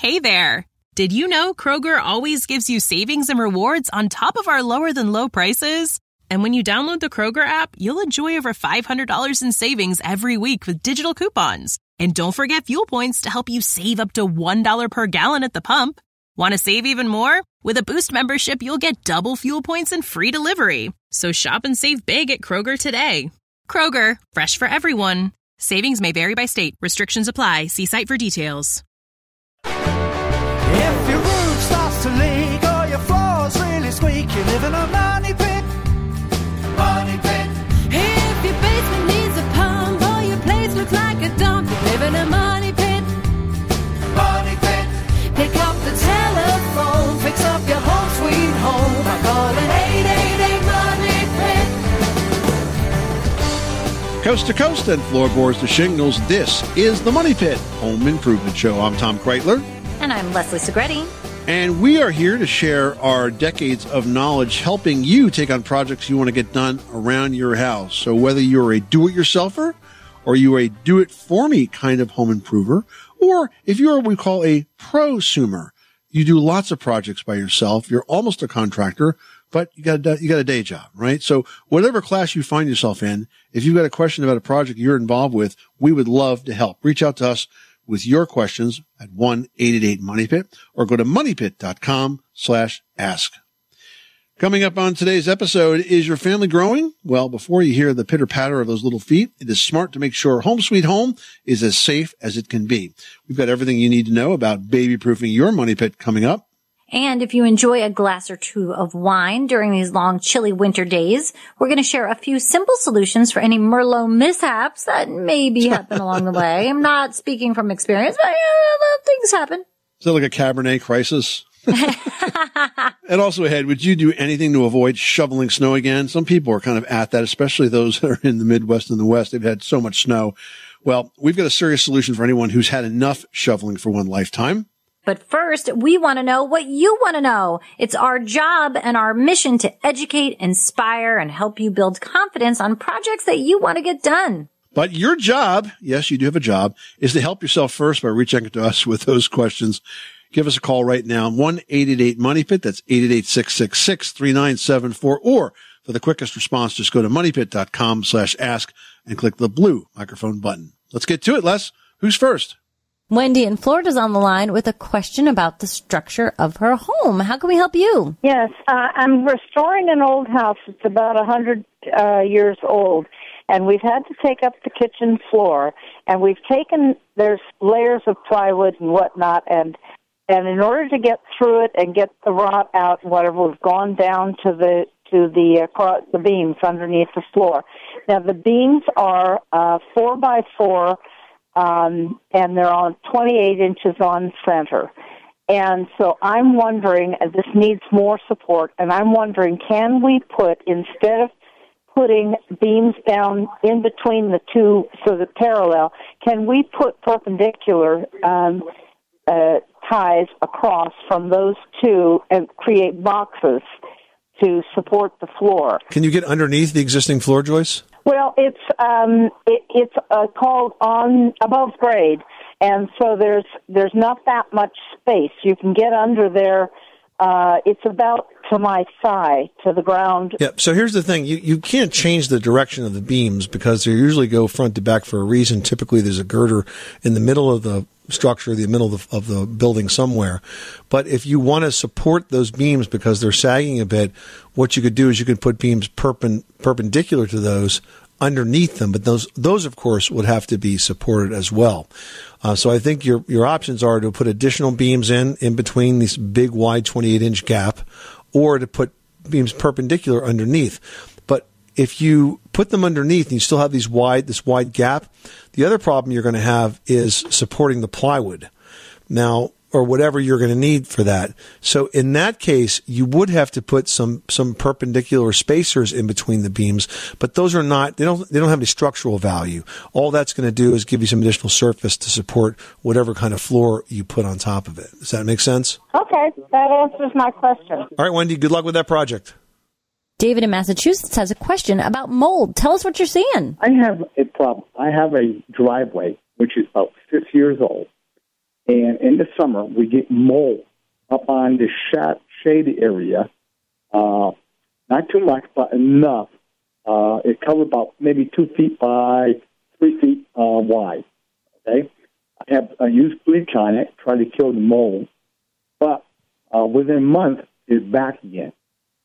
Hey there. Did you know Kroger always gives you savings and rewards on top of our lower-than-low prices? And when you download the Kroger app, you'll enjoy over $500 in savings every week with digital coupons. And don't forget fuel points to help you save up to $1 per gallon at the pump. Want to save even more? With a Boost membership, you'll get double fuel points and free delivery. So shop and save big at Kroger today. Kroger, fresh for everyone. Savings may vary by state. Restrictions apply. See site for details. If your roof starts to leak or your floor's really squeak, you live in a money pit. Money pit. If your basement needs a pump or your place looks like a dump, you live in a money pit. Money pit. Pick up the telephone, fix up your home sweet home by calling 888-MONEY-PIT. Coast to coast and floorboards to shingles, this is the Money Pit Home Improvement Show. I'm Tom Kreitler. And I'm Leslie Segretti. And we are here to share our decades of knowledge helping you take on projects you want to get done around your house. So whether you're a do-it-yourselfer or you're a do-it-for-me kind of home improver, or if you're what we call a prosumer, you do lots of projects by yourself, you're almost a contractor, but you got a day job, right? So whatever class you find yourself in, if you've got a question about a project you're involved with, we would love to help. Reach out to us with your questions at 1-888-MONEYPIT or go to moneypit.com/ask. Coming up on today's episode, is your family growing? Well, before you hear the pitter-patter of those little feet, it is smart to make sure Home Sweet Home is as safe as it can be. We've got everything you need to know about baby-proofing your money pit coming up. And if you enjoy a glass or two of wine during these long, chilly winter days, we're going to share a few simple solutions for any Merlot mishaps that maybe happen along the way. I'm not speaking from experience, but things happen. Is that like a Cabernet crisis? And also ahead, would you do anything to avoid shoveling snow again? Some people are kind of at that, especially those that are in the Midwest and the West. They've had so much snow. Well, we've got a serious solution for anyone who's had enough shoveling for one lifetime. But first, we want to know what you want to know. It's our job and our mission to educate, inspire, and help you build confidence on projects that you want to get done. But your job, yes, you do have a job, is to help yourself first by reaching out to us with those questions. Give us a call right now, 1-888-MONEYPIT. That's 888-666-3974. Or for the quickest response, just go to moneypit.com/ask and click the blue microphone button. Let's get to it, Les. Who's first? Wendy in Florida's on the line with a question about the structure of her home. How can we help you? Yes, I'm restoring an old house. It's about 100 years old, and we've had to take up the kitchen floor, and there's layers of plywood and whatnot, and in order to get through it and get the rot out and whatever, we've gone down to the beams underneath the floor. Now, the beams are 4x4, and they're on 28 inches on center. And so I'm wondering, and this needs more support, and I'm wondering, can we instead of putting beams down in between the two so they're parallel, can we put perpendicular ties across from those two and create boxes to support the floor? Can you get underneath the existing floor joists? Well, it's called on above grade, and so there's not that much space. You can get under there. It's about to my thigh to the ground. Yeah. So here's the thing: you can't change the direction of the beams because they usually go front to back for a reason. Typically, there's a girder in the middle of the structure, the middle of the building somewhere. But if you want to support those beams because they're sagging a bit, what you could do is you could put beams perpendicular to those underneath them, but those of course would have to be supported as well. So I think your options are to put additional beams in between this big wide 28-inch gap, or to put beams perpendicular underneath. But if you put them underneath and you still have this wide gap, the other problem you're going to have is supporting the plywood. Now, or whatever you're going to need for that. So in that case, you would have to put some perpendicular spacers in between the beams, but those are not, they don't have any structural value. All that's going to do is give you some additional surface to support whatever kind of floor you put on top of it. Does that make sense? Okay, that answers my question. All right, Wendy, good luck with that project. David in Massachusetts has a question about mold. Tell us what you're seeing. I have a problem. I have a driveway, which is about 6 years old. And in the summer, we get mold up on the shady area. Not too much, but enough. It covers about maybe 2 feet by 3 feet wide. Okay, I use bleach on it, try to kill the mold, but within a month, it's back again.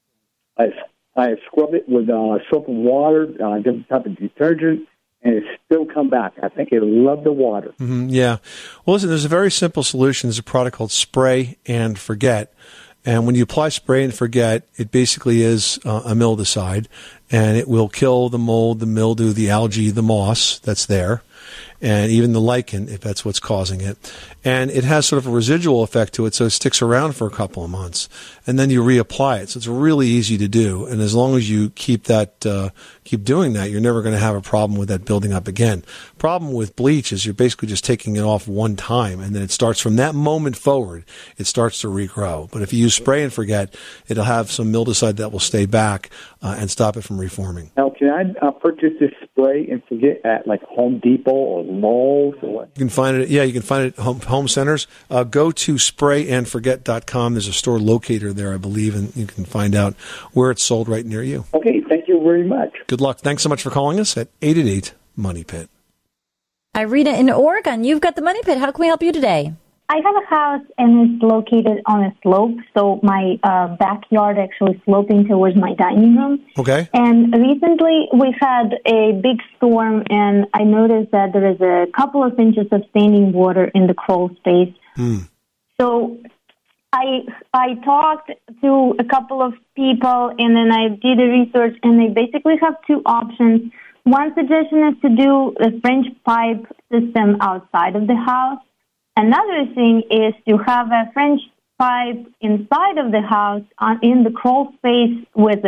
I scrub it with soap and water, different type of detergent, and it still come back. I think it'll love the water. Mm-hmm, yeah. Well, listen, there's a very simple solution. There's a product called Spray and Forget. And when you apply Spray and Forget, it basically is a mildicide, and it will kill the mold, the mildew, the algae, the moss that's there, and even the lichen, if that's what's causing it. And it has sort of a residual effect to it, so it sticks around for a couple of months. And then you reapply it. So it's really easy to do. And as long as you keep doing that, you're never going to have a problem with that building up again. Problem with bleach is you're basically just taking it off one time, and then it starts from that moment forward, it starts to regrow. But if you use Spray and Forget, it'll have some mildicide that will stay back and stop it from reforming. Now, can I purchase this Spray and Forget at like Home Depot or Lowe's or what? You can find it. Yeah, you can find it at home centers. Go to sprayandforget.com. There's a store locator there, I believe, and you can find out where it's sold right near you. Okay, thank you very much. Good luck. Thanks so much for calling us at 888-MONEY-PIT. Irina in Oregon, you've got the Money Pit. How can we help you today? I have a house and it's located on a slope, so my backyard actually sloping towards my dining room. Okay. And recently we've had a big storm, and I noticed that there is a couple of inches of standing water in the crawl space. So I talked to a couple of people, and then I did the research, and they basically have two options. One suggestion is to do a French pipe system outside of the house. Another thing is to have a French pipe inside of the house in the crawl space with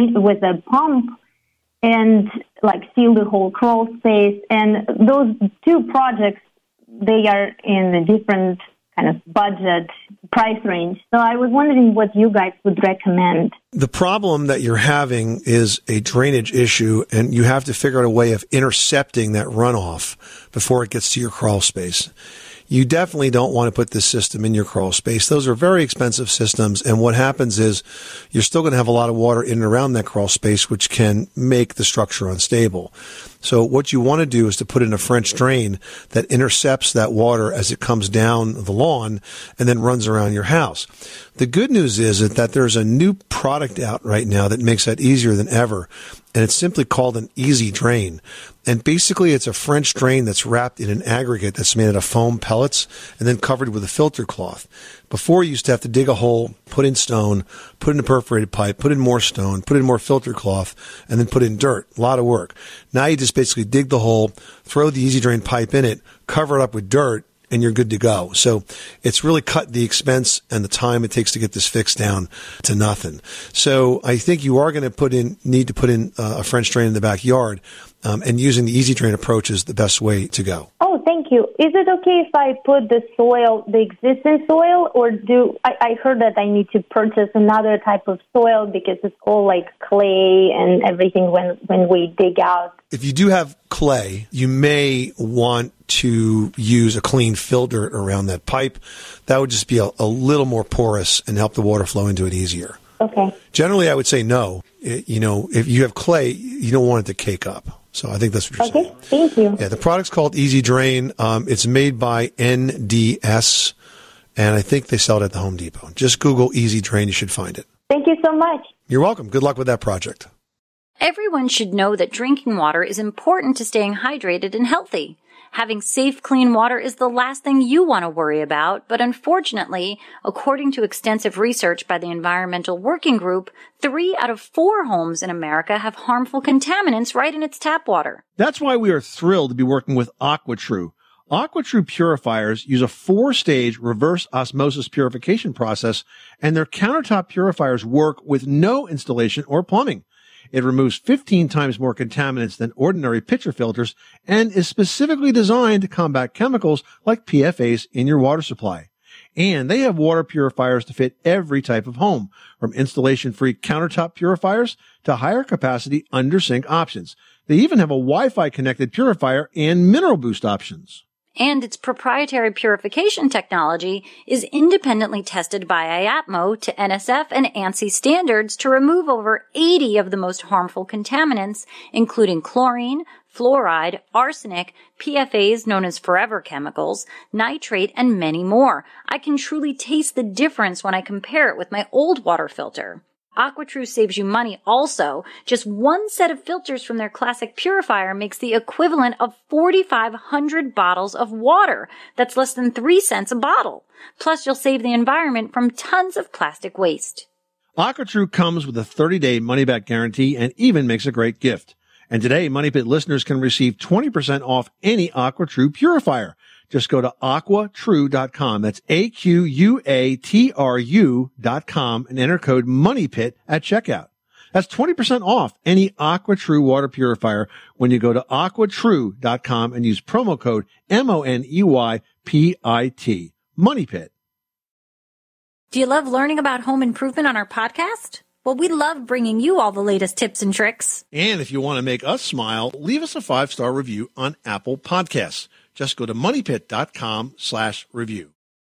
a pump and like seal the whole crawl space. And those two projects, they are in a different kind of budget price range. So I was wondering what you guys would recommend. The problem that you're having is a drainage issue, and you have to figure out a way of intercepting that runoff before it gets to your crawl space. You definitely don't want to put this system in your crawl space. Those are very expensive systems, and what happens is you're still going to have a lot of water in and around that crawl space, which can make the structure unstable. So what you want to do is to put in a French drain that intercepts that water as it comes down the lawn and then runs around your house. The good news is that there's a new product out right now that makes that easier than ever, and it's simply called an Easy Drain. And basically it's a French drain that's wrapped in an aggregate that's made out of foam pellets and then covered with a filter cloth. Before, you used to have to dig a hole, put in stone, put in a perforated pipe, put in more stone, put in more filter cloth, and then put in dirt. A lot of work. Now you just basically dig the hole, throw the Easy Drain pipe in it, cover it up with dirt, and you're good to go. So it's really cut the expense and the time it takes to get this fixed down to nothing. So I think you are going to need to put in a French drain in the backyard, and using the Easy Drain approach is the best way to go. Oh, thank you. Is it okay if I put the existing soil, or I heard that I need to purchase another type of soil because it's all like clay and everything when we dig out? If you do have clay, you may want to use a clean filter around that pipe. That would just be a little more porous and help the water flow into it easier. Okay. Generally, I would say no. If you have clay, you don't want it to cake up. So I think that's what you're saying. Okay, thank you. Yeah, the product's called Easy Drain. It's made by NDS, and I think they sell it at the Home Depot. Just Google Easy Drain. You should find it. Thank you so much. You're welcome. Good luck with that project. Everyone should know that drinking water is important to staying hydrated and healthy. Having safe, clean water is the last thing you want to worry about, but unfortunately, according to extensive research by the Environmental Working Group, 3 out of 4 homes in America have harmful contaminants right in its tap water. That's why we are thrilled to be working with AquaTrue. AquaTrue purifiers use a 4-stage reverse osmosis purification process, and their countertop purifiers work with no installation or plumbing. It removes 15 times more contaminants than ordinary pitcher filters and is specifically designed to combat chemicals like PFAS in your water supply. And they have water purifiers to fit every type of home, from installation-free countertop purifiers to higher capacity under-sink options. They even have a Wi-Fi connected purifier and mineral boost options. and its proprietary purification technology is independently tested by IAPMO to NSF and ANSI standards to remove over 80 of the most harmful contaminants, including chlorine, fluoride, arsenic, PFAs known as forever chemicals, nitrate, and many more. I can truly taste the difference when I compare it with my old water filter. AquaTrue saves you money also. Just one set of filters from their classic purifier makes the equivalent of 4,500 bottles of water. That's less than 3 cents a bottle. Plus, you'll save the environment from tons of plastic waste. AquaTrue comes with a 30-day money-back guarantee and even makes a great gift. And today, Money Pit listeners can receive 20% off any AquaTrue purifier. Just go to aquatrue.com. That's AQUATRU.com and enter code MONEYPIT at checkout. That's 20% off any AquaTrue water purifier when you go to aquatrue.com and use promo code MONEYPIT. Money Pit. Do you love learning about home improvement on our podcast? Well, we love bringing you all the latest tips and tricks. And if you want to make us smile, leave us a 5-star review on Apple Podcasts. Just go to moneypit.com/review.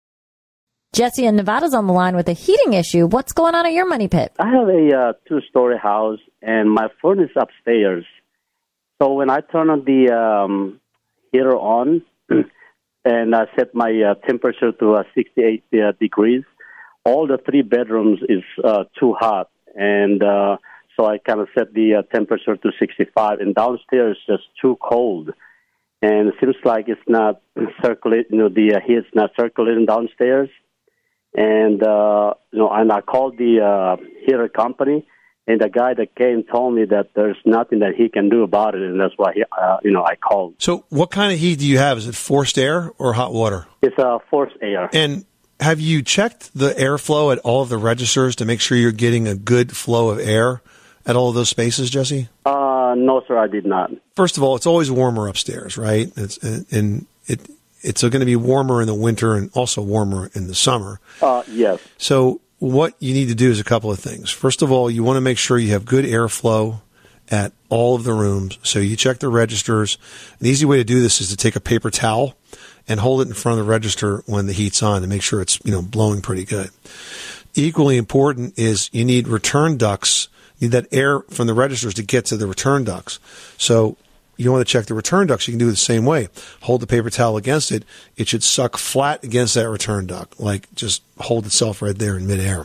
Jesse in Nevada's on the line with a heating issue. What's going on at your money pit? I have a 2-story house, and my furnace is upstairs. So when I turn on the heater on and I set my temperature to 68 degrees, all the 3 bedrooms is too hot. And so I kind of set the temperature to 65, and downstairs is just too cold. And it seems like it's not circulating, the heat's not circulating downstairs. And, and I called the heater company, and the guy that came told me that there's nothing that he can do about it, and that's why, I called. So what kind of heat do you have? Is it forced air or hot water? It's forced air. And have you checked the airflow at all of the registers to make sure you're getting a good flow of air at all of those spaces, Jesse? No, sir, I did not. First of all, it's always warmer upstairs, right? It's going to be warmer in the winter and also warmer in the summer. Yes. So what you need to do is a couple of things. First of all, you want to make sure you have good airflow at all of the rooms. So you check the registers. An easy way to do this is to take a paper towel and hold it in front of the register when the heat's on to make sure it's, blowing pretty good. Equally important is you need return ducts. You need that air from the registers to get to the return ducts. So you want to check the return ducts. You can do it the same way. Hold the paper towel against it. It should suck flat against that return duct, like just hold itself right there in midair.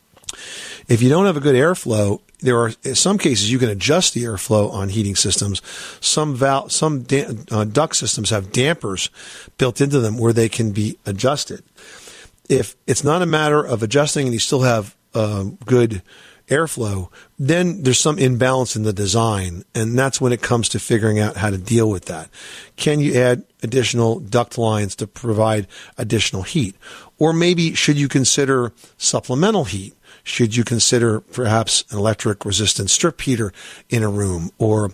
If you don't have a good airflow, there are in some cases you can adjust the airflow on heating systems. Some duct systems have dampers built into them where they can be adjusted. If it's not a matter of adjusting and you still have good airflow, then there's some imbalance in the design, and that's when it comes to figuring out how to deal with that. Can you add additional duct lines to provide additional heat? Or maybe should you consider supplemental heat? Should you consider perhaps an electric resistant strip heater in a room, or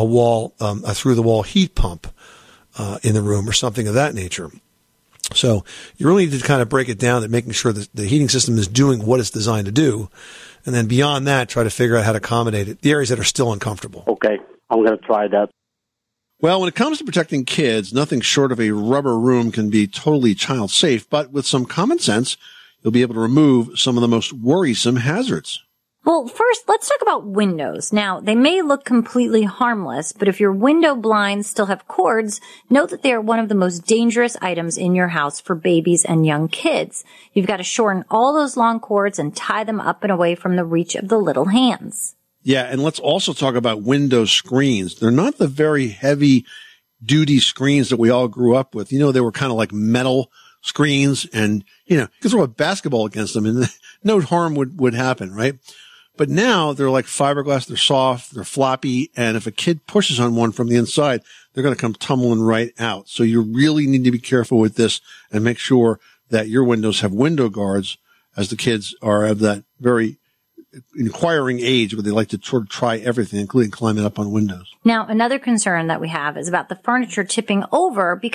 a through the wall heat pump in the room, or something of that nature? So you really need to kind of break it down and making sure that the heating system is doing what it's designed to do. And then beyond that, try to figure out how to accommodate it, the areas that are still uncomfortable. Okay, I'm going to try that. Well, when it comes to protecting kids, nothing short of a rubber room can be totally child safe, but with some common sense, you'll be able to remove some of the most worrisome hazards. Well, first, let's talk about windows. Now, they may look completely harmless, but if your window blinds still have cords, note that they are one of the most dangerous items in your house for babies and young kids. You've got to shorten all those long cords and tie them up and away from the reach of the little hands. Yeah, and let's also talk about window screens. They're not the very heavy-duty screens that we all grew up with. They were kind of like metal screens, and, you could throw a basketball against them and no harm would happen, right? But now they're like fiberglass, they're soft, they're floppy, and if a kid pushes on one from the inside, they're going to come tumbling right out. So you really need to be careful with this and make sure that your windows have window guards, as the kids are of that very inquiring age where they like to sort of try everything, including climbing up on windows. Now, another concern that we have is about the furniture tipping over, because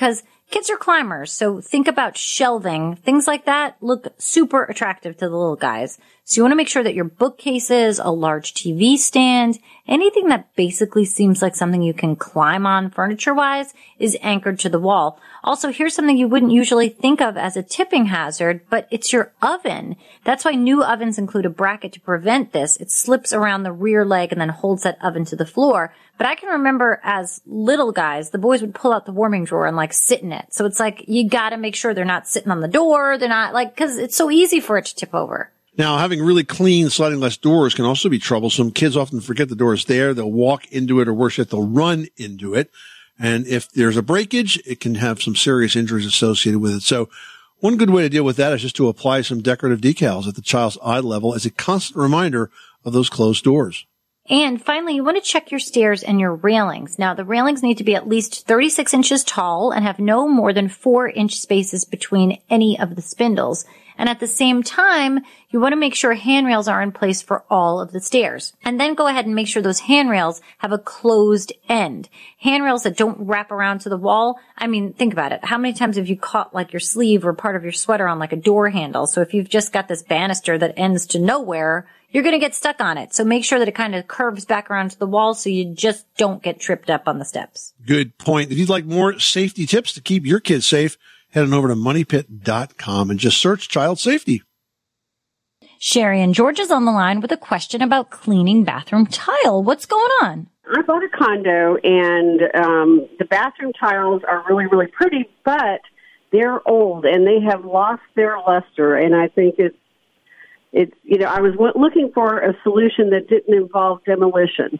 Kids are climbers, so think about shelving. Things like that look super attractive to the little guys. So you want to make sure that your bookcases, a large TV stand, anything that basically seems like something you can climb on furniture-wise is anchored to the wall. Also, here's something you wouldn't usually think of as a tipping hazard, but it's your oven. That's why new ovens include a bracket to prevent this. It slips around the rear leg and then holds that oven to the floor. But I can remember as little guys, the boys would pull out the warming drawer and like sit in it. So it's like, you gotta make sure they're not sitting on the door. They're not like, cause it's so easy for it to tip over. Now, having really clean sliding glass doors can also be troublesome. Kids often forget the door is there. They'll walk into it, or worse yet, they'll run into it. And if there's a breakage, it can have some serious injuries associated with it. So one good way to deal with that is just to apply some decorative decals at the child's eye level as a constant reminder of those closed doors. And finally, you want to check your stairs and your railings. Now, the railings need to be at least 36 inches tall and have no more than 4-inch spaces between any of the spindles. And at the same time, you want to make sure handrails are in place for all of the stairs. And then go ahead and make sure those handrails have a closed end. Handrails that don't wrap around to the wall. I mean, think about it. How many times have you caught like your sleeve or part of your sweater on like a door handle? So if you've just got this banister that ends to nowhere, you're going to get stuck on it. So make sure that it kind of curves back around to the wall so you just don't get tripped up on the steps. Good point. If you'd like more safety tips to keep your kids safe, head on over to moneypit.com and just search child safety. Sherry and George is on the line with a question about cleaning bathroom tile. What's going on? I bought a condo, and the bathroom tiles are really, really pretty, but they're old, and they have lost their luster, and I think it's I was looking for a solution that didn't involve demolition.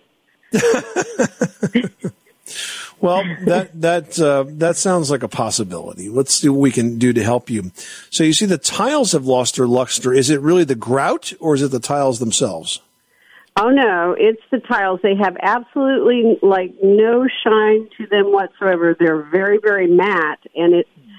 Well, that sounds like a possibility. Let's see what we can do to help you. So you see the tiles have lost their luster. Is it really the grout, or is it the tiles themselves? Oh, no, it's the tiles. They have absolutely, no shine to them whatsoever. They're very, very matte, and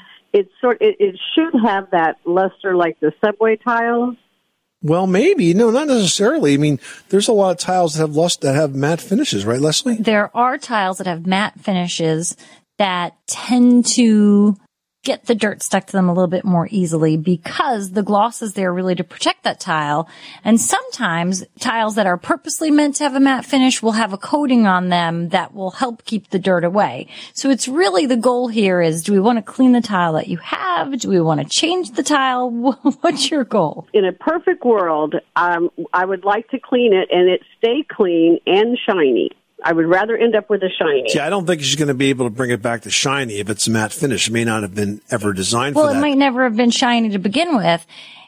it should have that luster like the subway tiles. Well, maybe. No, not necessarily. I mean, there's a lot of tiles that have matte finishes, right, Leslie? There are tiles that have matte finishes that tend to get the dirt stuck to them a little bit more easily because the gloss is there really to protect that tile. And sometimes tiles that are purposely meant to have a matte finish will have a coating on them that will help keep the dirt away. So it's really the goal here is, do we want to clean the tile that you have? Do we want to change the tile? What's your goal? In a perfect world, I would like to clean it and it stay clean and shiny. I would rather end up with a shiny. See, I don't think she's going to be able to bring it back to shiny if it's a matte finish. It may not have been ever designed for that. Well, it might never have been shiny to begin with.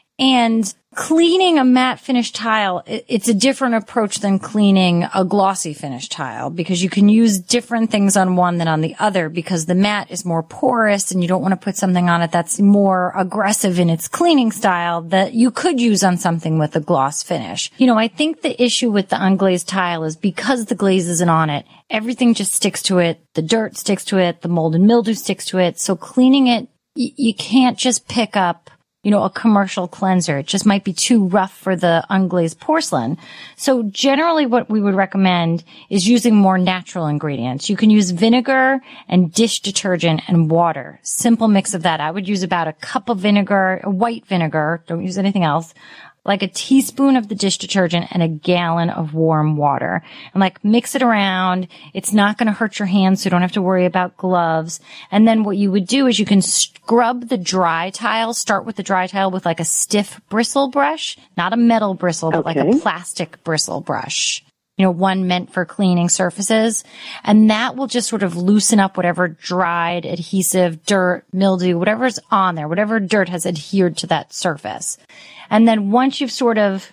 And cleaning a matte finish tile, it's a different approach than cleaning a glossy finish tile because you can use different things on one than on the other because the matte is more porous and you don't want to put something on it that's more aggressive in its cleaning style that you could use on something with a gloss finish. I think the issue with the unglazed tile is because the glaze isn't on it, everything just sticks to it. The dirt sticks to it. The mold and mildew sticks to it. So cleaning it, you can't just pick up a commercial cleanser. It just might be too rough for the unglazed porcelain. So generally what we would recommend is using more natural ingredients. You can use vinegar and dish detergent and water. Simple mix of that. I would use about a cup of vinegar, white vinegar. Don't use anything else. Like a teaspoon of the dish detergent and a gallon of warm water. And mix it around. It's not going to hurt your hands, so you don't have to worry about gloves. And then what you would do is you can scrub the dry tile. Start with the dry tile with a stiff bristle brush, not a metal bristle, but a plastic bristle brush. One meant for cleaning surfaces. And that will just sort of loosen up whatever dried adhesive, dirt, mildew, whatever's on there, whatever dirt has adhered to that surface. And then once you've sort of,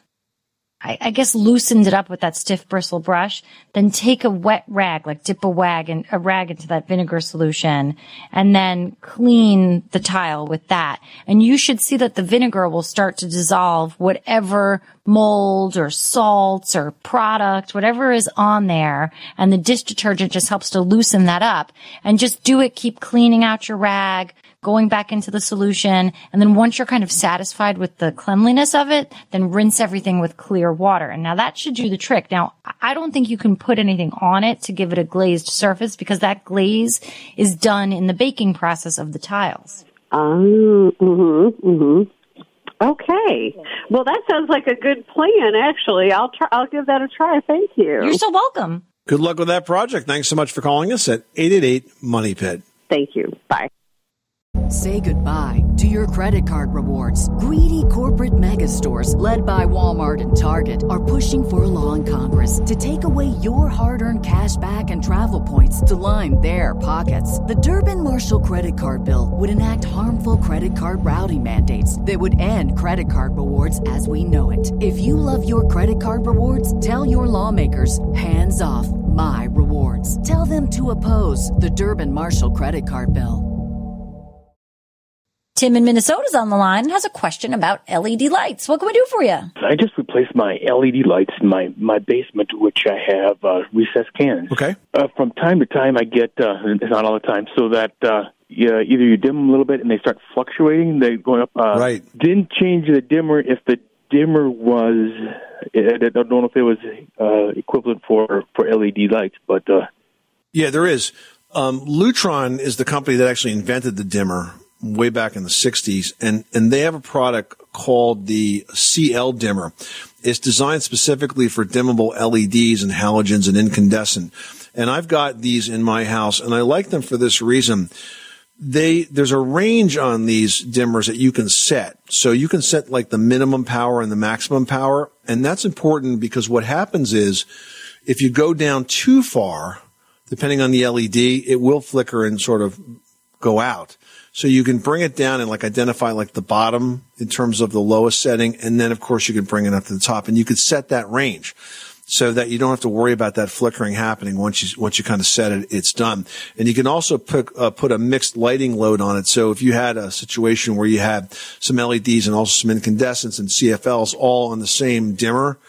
I guess, loosened it up with that stiff bristle brush, then take a wet rag, dip a rag into that vinegar solution, and then clean the tile with that. And you should see that the vinegar will start to dissolve whatever mold or salts or product, whatever is on there, and the dish detergent just helps to loosen that up. And just do it, keep cleaning out your rag, going back into the solution. And then once you're kind of satisfied with the cleanliness of it, then rinse everything with clear water. And now that should do the trick. Now, I don't think you can put anything on it to give it a glazed surface because that glaze is done in the baking process of the tiles. Okay. Well, that sounds like a good plan, actually. I'll give that a try. Thank you. You're so welcome. Good luck with that project. Thanks so much for calling us at 888-MONEY-PIT. Thank you. Bye. Say goodbye to your credit card rewards. Greedy corporate mega stores, led by Walmart and Target, are pushing for a law in Congress to take away your hard-earned cash back and travel points to line their pockets. The Durbin-Marshall credit card bill would enact harmful credit card routing mandates that would end credit card rewards as we know it. If you love your credit card rewards, tell your lawmakers, hands off my rewards. Tell them to oppose the Durbin-Marshall credit card bill. Tim in Minnesota's on the line and has a question about LED lights. What can we do for you? I just replaced my LED lights in my basement, which I have recessed cans. Okay. From time to time, I get, it's not all the time, so that either you dim them a little bit and they start fluctuating. They're going up. Right. Didn't change the dimmer if the dimmer was, I don't know if it was equivalent for LED lights, but... Yeah, there is. Lutron is the company that actually invented the dimmer way back in the 60s, and they have a product called the CL dimmer. It's designed specifically for dimmable LEDs and halogens and incandescent. And I've got these in my house, and I like them for this reason. There's a range on these dimmers that you can set. So you can set like the minimum power and the maximum power, and that's important because what happens is if you go down too far, depending on the LED, it will flicker and sort of go out. So you can bring it down and like identify like the bottom in terms of the lowest setting. And then of course you can bring it up to the top and you could set that range so that you don't have to worry about that flickering happening once you kind of set it, it's done. And you can also put a mixed lighting load on it. So if you had a situation where you had some LEDs and also some incandescents and CFLs all on the same dimmer,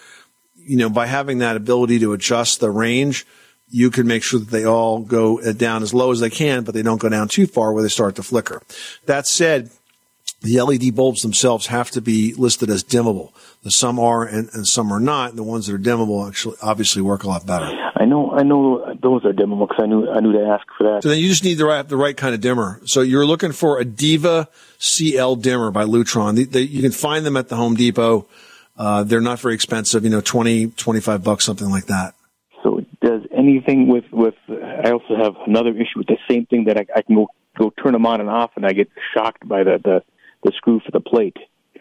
by having that ability to adjust the range, you can make sure that they all go down as low as they can, but they don't go down too far where they start to flicker. That said, the LED bulbs themselves have to be listed as dimmable. Some are and some are not. The ones that are dimmable actually obviously work a lot better. I know those are dimmable because I knew to ask for that. So then you just need the right kind of dimmer. So you're looking for a Diva CL dimmer by Lutron. You can find them at the Home Depot. They're not very expensive, $20-25, something like that. So does anything with I also have another issue with the same thing that I can go turn them on and off and I get shocked by the screw for the plate.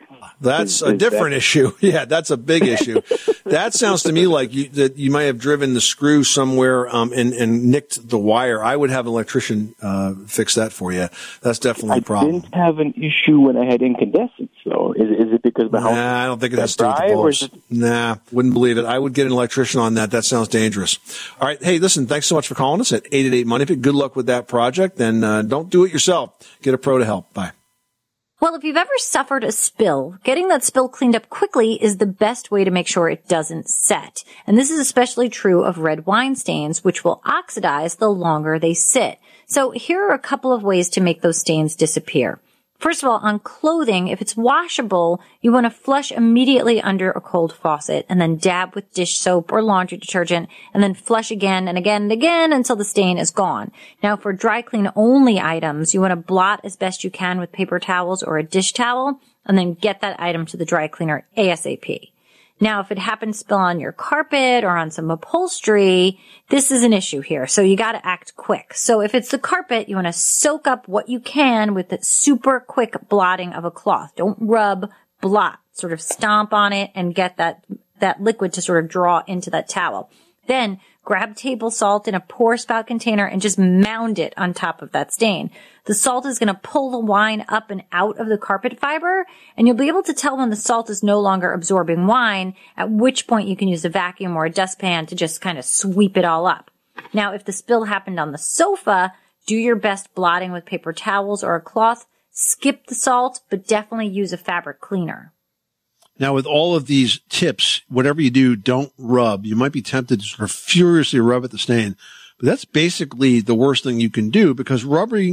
That's a different issue. Yeah, that's a big issue. That sounds to me like you might have driven the screw somewhere and nicked the wire. I would have an electrician fix that for you. That's definitely a problem. I didn't have an issue when I had incandescents, though. Is it because the house? Nah, I don't think it has to do with the bulbs. Nah, wouldn't believe it. I would get an electrician on that. That sounds dangerous. All right. Hey, listen, thanks so much for calling us at 888-MONEY-PIT. Good luck with that project, and don't do it yourself. Get a pro to help. Bye. Well, if you've ever suffered a spill, getting that spill cleaned up quickly is the best way to make sure it doesn't set. And this is especially true of red wine stains, which will oxidize the longer they sit. So here are a couple of ways to make those stains disappear. First of all, on clothing, if it's washable, you want to flush immediately under a cold faucet and then dab with dish soap or laundry detergent and then flush again and again and again until the stain is gone. Now, for dry clean only items, you want to blot as best you can with paper towels or a dish towel and then get that item to the dry cleaner ASAP. Now, if it happens to spill on your carpet or on some upholstery, this is an issue here. So you got to act quick. So if it's the carpet, you want to soak up what you can with the super quick blotting of a cloth. Don't rub, blot. Sort of stomp on it and get that liquid to sort of draw into that towel. Then grab table salt in a pour spout container and just mound it on top of that stain. The salt is going to pull the wine up and out of the carpet fiber, and you'll be able to tell when the salt is no longer absorbing wine, at which point you can use a vacuum or a dustpan to just kind of sweep it all up. Now, if the spill happened on the sofa, do your best blotting with paper towels or a cloth. Skip the salt, but definitely use a fabric cleaner. Now, with all of these tips, whatever you do, don't rub. You might be tempted to sort of furiously rub at the stain, but that's basically the worst thing you can do because rubbing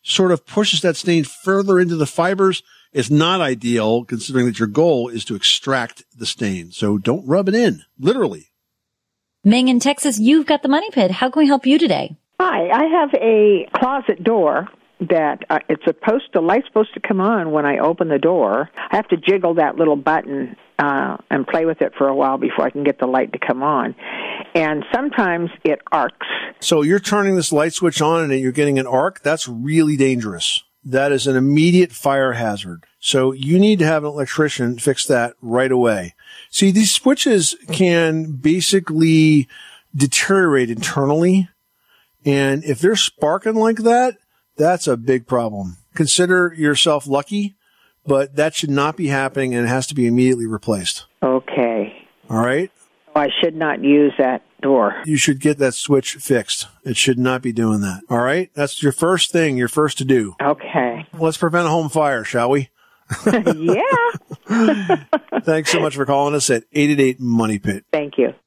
sort of pushes that stain further into the fibers. It's not ideal considering that your goal is to extract the stain. So don't rub it in, literally. Ming in Texas, you've got the money pit. How can we help you today? Hi, I have a closet door that the light's supposed to come on when I open the door. I have to jiggle that little button and play with it for a while before I can get the light to come on. And sometimes it arcs. So you're turning this light switch on and you're getting an arc? That's really dangerous. That is an immediate fire hazard. So you need to have an electrician fix that right away. See, these switches can basically deteriorate internally. And if they're sparking like that, that's a big problem. Consider yourself lucky, but that should not be happening and it has to be immediately replaced. Okay. All right? I should not use that door. You should get that switch fixed. It should not be doing that. All right? That's your first thing, your first to do. Okay. Let's prevent a home fire, shall we? Yeah. Thanks so much for calling us at 888-MONEY-PIT. Thank you.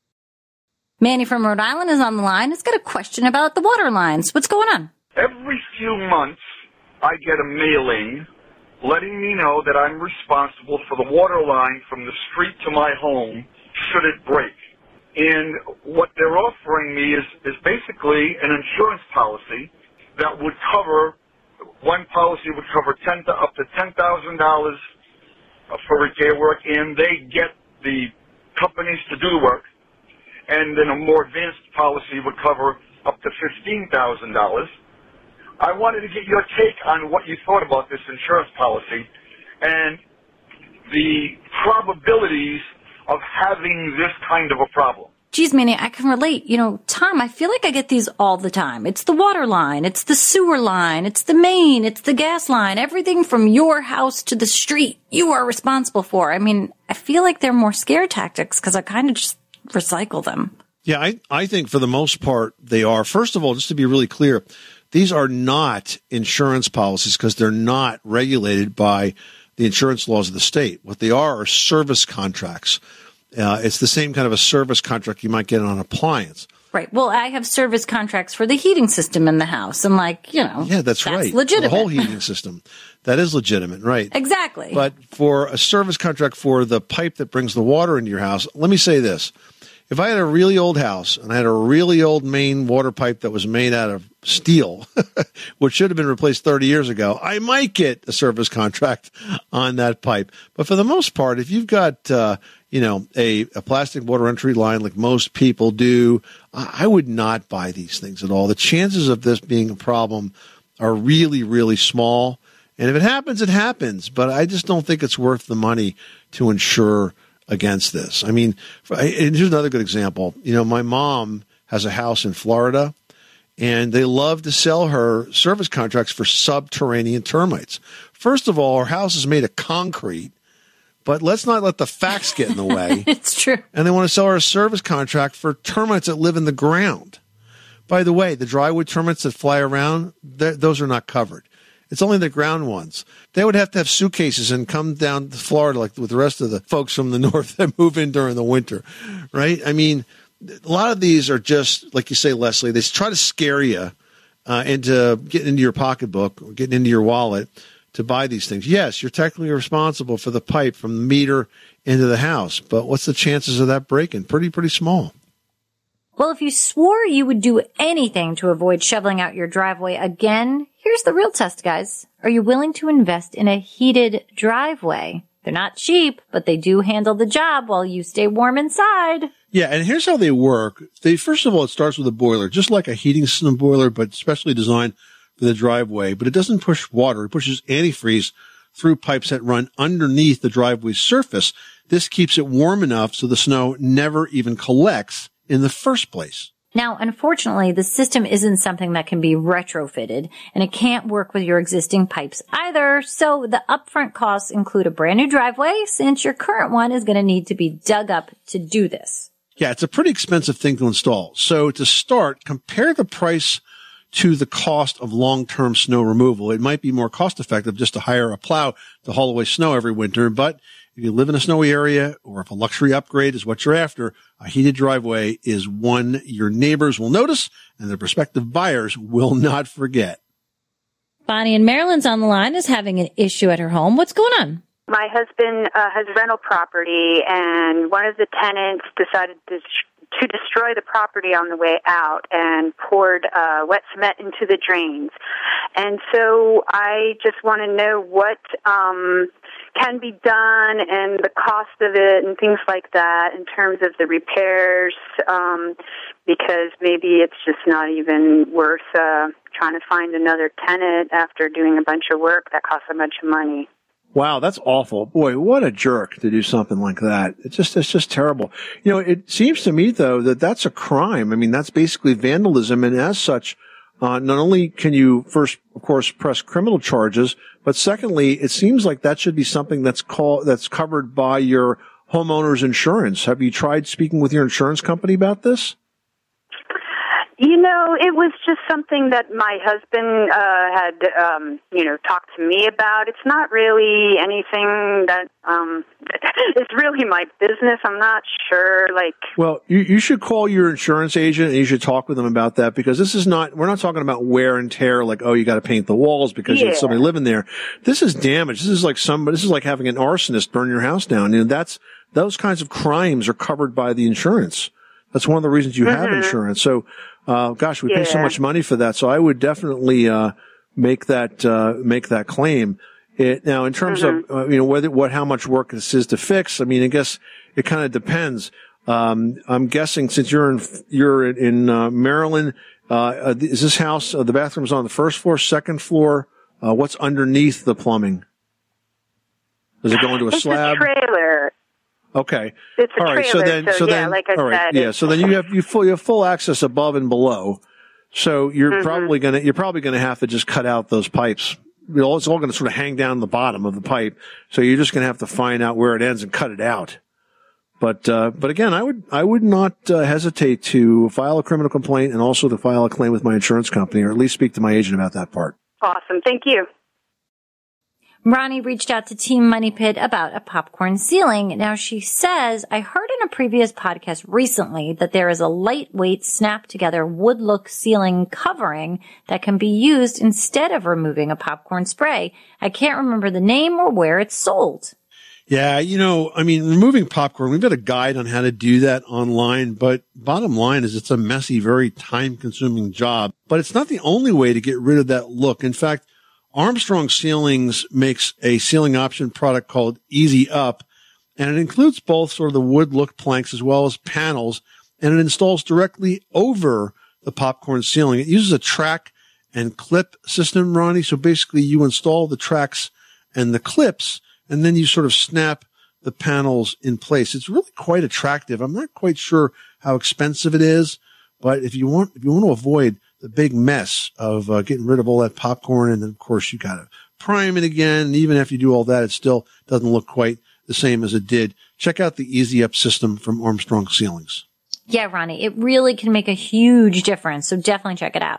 Manny from Rhode Island is on the line. He's got a question about the water lines. What's going on? Every few months, I get a mailing letting me know that I'm responsible for the water line from the street to my home should it break. And what they're offering me is basically an insurance policy that would cover, one policy would cover up to $10,000 for repair work, and they get the companies to do the work. And then a more advanced policy would cover up to $15,000. I wanted to get your take on what you thought about this insurance policy and the probabilities of having this kind of a problem. Geez, Manny, I can relate. You know, Tom, I feel like I get these all the time. It's the water line, it's the sewer line, it's the main, it's the gas line, everything from your house to the street you are responsible for. I mean, I feel like they're more scare tactics because I kind of just recycle them. Yeah, I think for the most part they are. First of all, just to be really clear, these are not insurance policies because they're not regulated by the insurance laws of the state. What they are service contracts. It's the same kind of a service contract you might get on an appliance. Right. Well, I have service contracts for the heating system in the house. And yeah, that's right. Legitimate. The whole heating system. That is legitimate, right? Exactly. But for a service contract for the pipe that brings the water into your house, let me say this. If I had a really old house and I had a really old main water pipe that was made out of steel, which should have been replaced 30 years ago, I might get a service contract on that pipe. But for the most part, if you've got, a plastic water entry line like most people do, I would not buy these things at all. The chances of this being a problem are really, really small. And if it happens, it happens. But I just don't think it's worth the money to insure against this. I mean, and here's another good example. You know, my mom has a house in Florida, and they love to sell her service contracts for subterranean termites. First of all, her house is made of concrete, but let's not let the facts get in the way. It's true. And they want to sell her a service contract for termites that live in the ground. By the way, the drywood termites that fly around, those are not covered. It's only the ground ones. They would have to have suitcases and come down to Florida like with the rest of the folks from the north that move in during the winter, right? I mean, a lot of these are just, like you say, Leslie, they try to scare you into getting into your pocketbook or getting into your wallet to buy these things. Yes, you're technically responsible for the pipe from the meter into the house, but what's the chances of that breaking? Pretty small. Well, if you swore you would do anything to avoid shoveling out your driveway again, here's the real test, guys. Are you willing to invest in a heated driveway? They're not cheap, but they do handle the job while you stay warm inside. Yeah, and here's how they work. First of all, it starts with a boiler, just like a heating system boiler, but specially designed for the driveway. But it doesn't push water. It pushes antifreeze through pipes that run underneath the driveway's surface. This keeps it warm enough so the snow never even collects in the first place. Now, unfortunately, the system isn't something that can be retrofitted, and it can't work with your existing pipes either, so the upfront costs include a brand new driveway, since your current one is going to need to be dug up to do this. Yeah, it's a pretty expensive thing to install. So to start, compare the price to the cost of long-term snow removal. It might be more cost-effective just to hire a plow to haul away snow every winter, but if you live in a snowy area or if a luxury upgrade is what you're after, a heated driveway is one your neighbors will notice and their prospective buyers will not forget. Bonnie in Maryland's on the line is having an issue at her home. What's going on? My husband has rental property, and one of the tenants decided to destroy the property on the way out and poured wet cement into the drains. And so I just want to know what can be done and the cost of it and things like that in terms of the repairs, because maybe it's just not even worth trying to find another tenant after doing a bunch of work that costs a bunch of money. Wow, that's awful. Boy, what a jerk to do something like that. It's just terrible. You know, it seems to me, though, that that's a crime. I mean, that's basically vandalism. And as such, not only can you first, of course, press criminal charges, but secondly, it seems like that should be something that's covered by your homeowner's insurance. Have you tried speaking with your insurance company about this? You know, it was just something that my husband had, talked to me about. It's not really anything that it's really my business. I'm not sure. Well, you should call your insurance agent and you should talk with them about that, because we're not talking about wear and tear, like, oh, you got to paint the walls because you have somebody living there. This is damage. This is like having an arsonist burn your house down. You know, those kinds of crimes are covered by the insurance. That's one of the reasons you have insurance. So, we pay so much money for that. So I would definitely, make that claim. Now, in terms of, how much work this is to fix, I mean, I guess it kind of depends. I'm guessing since you're in Maryland, is this house, the bathroom's on the first floor, second floor? What's underneath the plumbing? Does it go into a slab? It's a trailer. Okay. It's a trailer, so like I said. Yeah, so then you have full access above and below. So you're probably gonna have to just cut out those pipes. It's all gonna sort of hang down the bottom of the pipe. So you're just gonna have to find out where it ends and cut it out. But again, I would not hesitate to file a criminal complaint and also to file a claim with my insurance company, or at least speak to my agent about that part. Awesome. Thank you. Ronnie reached out to Team Money Pit about a popcorn ceiling. Now, she says, I heard in a previous podcast recently that there is a lightweight, snap-together wood-look ceiling covering that can be used instead of removing a popcorn spray. I can't remember the name or where it's sold. Yeah, removing popcorn, we've got a guide on how to do that online, but bottom line is it's a messy, very time-consuming job. But it's not the only way to get rid of that look. In fact, Armstrong Ceilings makes a ceiling option product called Easy Up, and it includes both sort of the wood look planks as well as panels, and it installs directly over the popcorn ceiling. It uses a track and clip system, Ronnie. So basically you install the tracks and the clips, and then you sort of snap the panels in place. It's really quite attractive. I'm not quite sure how expensive it is, but if you want to avoid the big mess of getting rid of all that popcorn, and then of course you got to prime it again. And even after you do all that, it still doesn't look quite the same as it did. Check out the Easy Up system from Armstrong Ceilings. Yeah, Ronnie, it really can make a huge difference. So definitely check it out.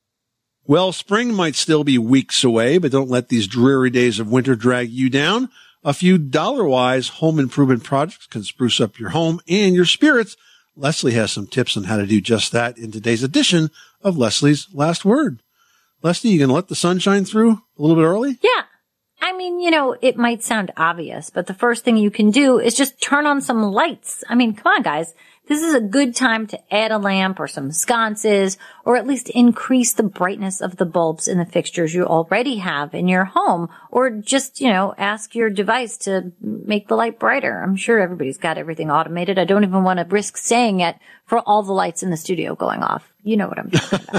Well, spring might still be weeks away, but don't let these dreary days of winter drag you down. A few dollar-wise home improvement projects can spruce up your home and your spirits. Leslie has some tips on how to do just that in today's edition of Leslie's Last Word. Leslie, you going to let the sun shine through a little bit early? Yeah. I mean, it might sound obvious, but the first thing you can do is just turn on some lights. I mean, come on, guys. This is a good time to add a lamp or some sconces, or at least increase the brightness of the bulbs in the fixtures you already have in your home, or just, ask your device to make the light brighter. I'm sure everybody's got everything automated. I don't even want to risk saying it for all the lights in the studio going off. You know what I'm talking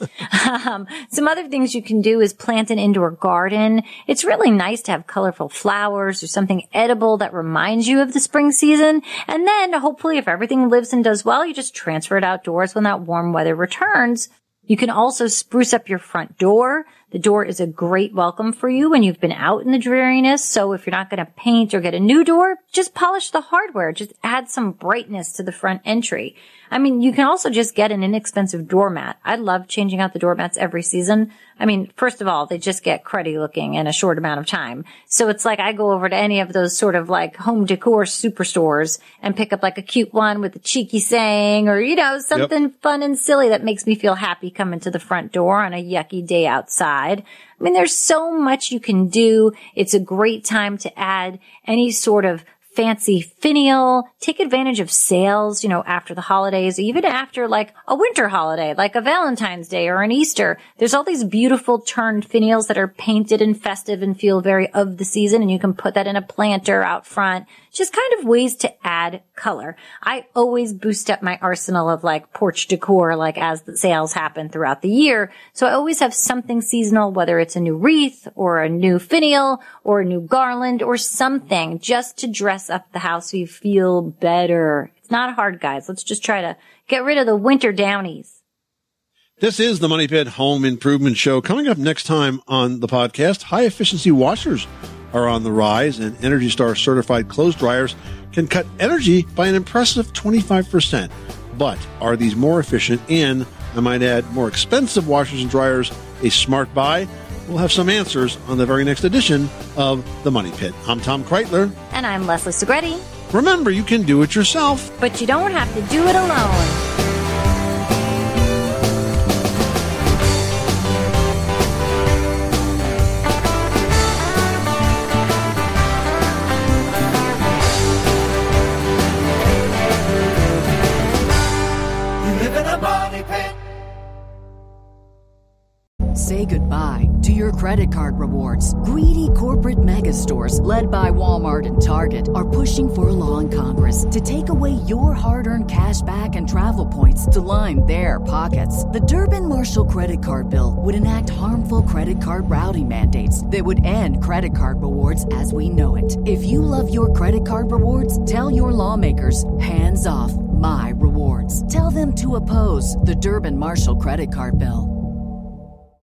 about. Some other things you can do is plant an indoor garden. It's really nice to have colorful flowers or something edible that reminds you of the spring season. And then hopefully if everything lives and does well, you just transfer it outdoors when that warm weather returns. You can also spruce up your front door. The door is a great welcome for you when you've been out in the dreariness. So if you're not going to paint or get a new door, just polish the hardware. Just add some brightness to the front entry. I mean, you can also just get an inexpensive doormat. I love changing out the doormats every season. I mean, first of all, they just get cruddy looking in a short amount of time. So it's like I go over to any of those sort of like home decor superstores and pick up like a cute one with a cheeky saying or, something fun and silly that makes me feel happy coming to the front door on a yucky day outside. side. I mean, there's so much you can do. It's a great time to add any sort of fancy finial. Take advantage of sales, after the holidays, even after like a winter holiday, like a Valentine's Day or an Easter. There's all these beautiful turned finials that are painted and festive and feel very of the season, and you can put that in a planter out front. Just kind of ways to add color. I always boost up my arsenal of like porch decor, like as the sales happen throughout the year. So I always have something seasonal, whether it's a new wreath or a new finial or a new garland or something, just to dress up the house so you feel better. It's not hard, guys. Let's just try to get rid of the winter downies. This is the Money Pit Home Improvement Show. Coming up next time on the podcast, high efficiency washers are on the rise, and Energy Star certified clothes dryers can cut energy by an impressive 25%. But are these more efficient and, I might add, more expensive washers and dryers a smart buy? We'll have some answers on the very next edition of The Money Pit. I'm Tom Kreitler. And I'm Leslie Segretti. Remember, you can do it yourself, but you don't have to do it alone. Say goodbye to your credit card rewards. Greedy corporate mega stores, led by Walmart and Target, are pushing for a law in Congress to take away your hard-earned cash back and travel points to line their pockets. The Durbin-Marshall credit card bill would enact harmful credit card routing mandates that would end credit card rewards as we know it. If you love your credit card rewards, tell your lawmakers, hands off my rewards. Tell them to oppose the Durbin-Marshall credit card bill.